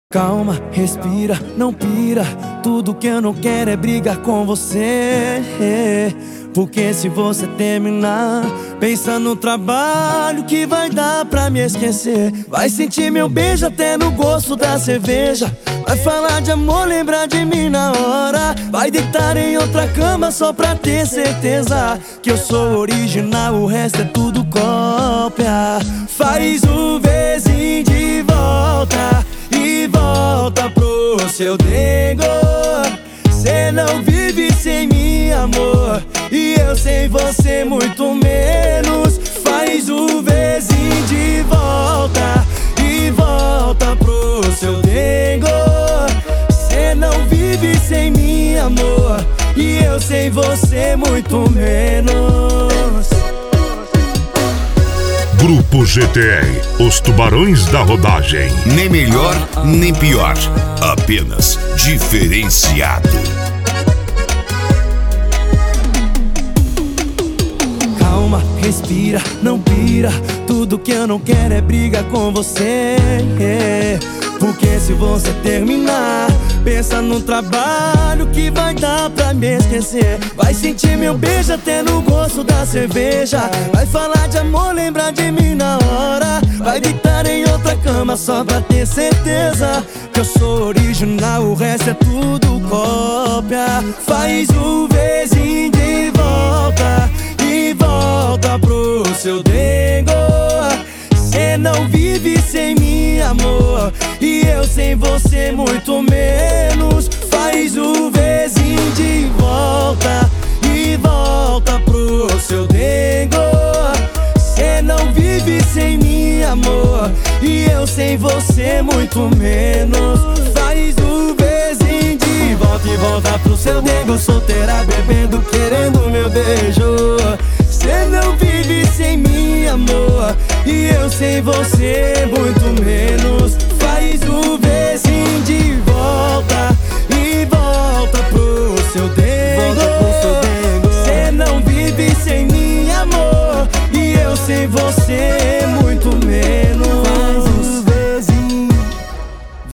Calma, respira, não pira. Tudo que eu não quero é brigar com você. Porque se você terminar, pensa no trabalho que vai dar pra me esquecer. Vai sentir meu beijo até no gosto da cerveja. Vai falar de amor, lembrar de mim na hora. Vai deitar em outra cama só pra ter certeza que eu sou original, o resto é tudo cópia. Faz o vizinho de volta e volta pro seu dengo. Cê não vive sem mim, amor, e eu sem você muito menos. Faz o vizinho de volta e volta pro seu dengo. Cê não vive sem mim, amor, e eu sem você muito menos. Grupo GTR, os tubarões da rodagem. Nem melhor, nem pior, apenas diferenciado. Calma, respira, não pira. Tudo que eu não quero é briga com você. Porque se você terminar, pensa no trabalho que vai dar pra me esquecer. Vai sentir meu beijo até no gosto da cerveja. Vai falar de amor, lembrar de mim na hora. Vai deitar em outra cama só pra ter certeza que eu sou original, o resto é tudo cópia. Faz o vizinho de volta e volta pro seu dengo. Cê não vive sem mim, amor, e eu sem você muito menos. Faz o vizinho de volta e volta pro seu dengo. Cê não vive sem mim, amor, e eu sem você muito menos. Faz o vizinho de volta e volta pro seu dengo. Solteira bebendo, querendo meu beijo. Cê não vive sem mim, amor, e eu sem você muito menos. Faz o vizinho de volta e volta pro seu dengo. Cê não vive sem mim, amor, e eu sem você